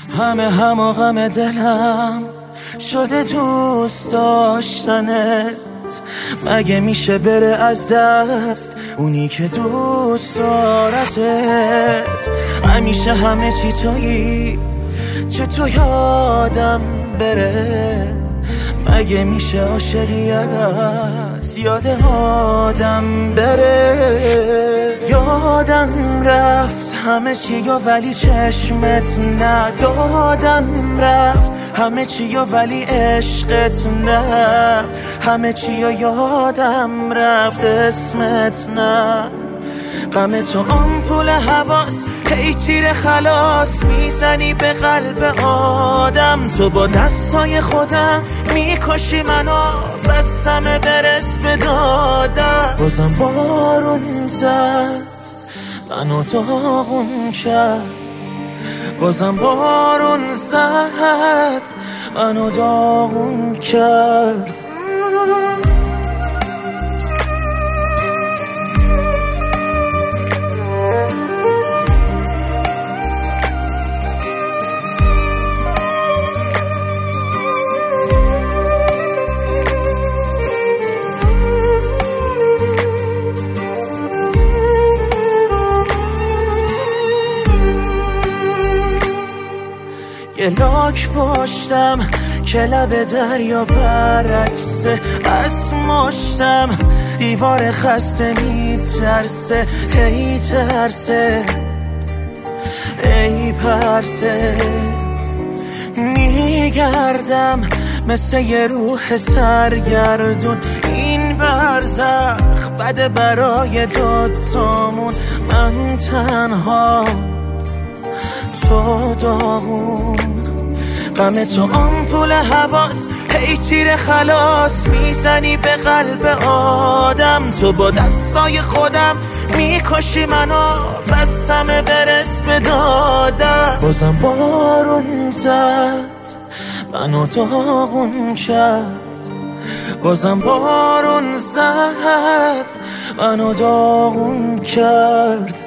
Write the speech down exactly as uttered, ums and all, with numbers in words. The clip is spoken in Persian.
همه هم و غم دلم شده دوست داشتنت. مگه میشه بره از دست اونی که دوست دارتت؟ همیشه همه چی تویی، چه تو یادم بره؟ مگه میشه عاشقی از یاد آدم بره؟ یادم رفت همه چی یا ولی چشمت نه. یادم رفت همه چی یا ولی عشقت نه. همه چی یا یادم رفت اسمت نه. غم تو آمپول حواس هی تیر خلاص میزنی به قلب آدم. تو با دستای خودم میکشی منو، بستم برس به دادم. بازم بارون زد منو داغون کرد. بازم بارون زد منو داغون کرد. یه لاک پشتم که لب دریا برعکسه. از مشتم دیوار خسته میترسه. ای ترسه ای پرسه. میگردم مثل یه روح سرگردون. این برزخ بده برای داد سامون. من تنها تو داغون. غم تو آمپول حواس هی تیر خلاص میزنی به قلب آدم. تو با دستای خودم میکشی منو، بستم برس به دادم. بازم بارون زد منو داغون کرد. بازم بارون زد منو داغون کرد.